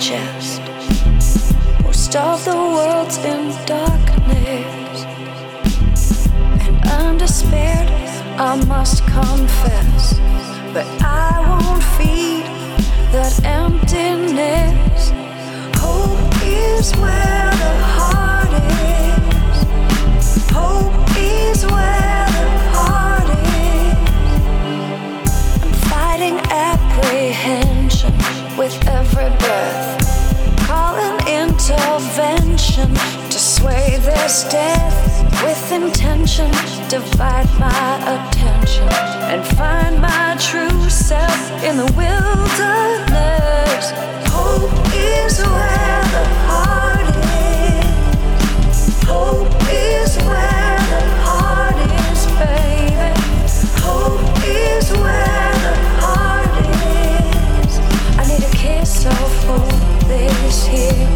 chest. Most of the world's in darkness, and I'm despaired, I must confess. But I won't feed that emptiness. Hope is where the heart is. Hope is where the heart is. I'm fighting apprehension with every breath, calling intervention to sway this death. With intention, divide my attention and find my true self in the wilderness. Hope is where the heart is. Hope is where the heart is, baby. Hope is where the heart is. I need a kiss of hope this here.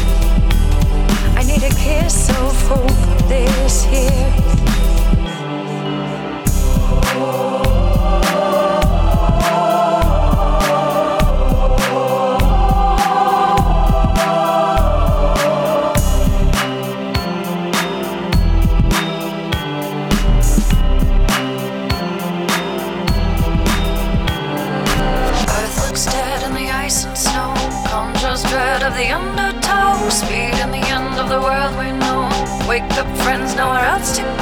I need a kiss of hope this here. Of the undertow, speed in the end of the world we know. Wake up, friends, nowhere else to